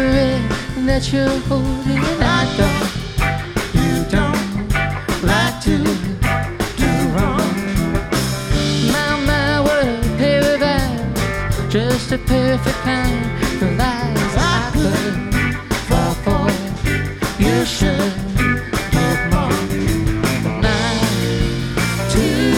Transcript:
cigarette that you're holding. I don't, you don't like to do wrong. My word, pair of eyes, just a perfect kind for life.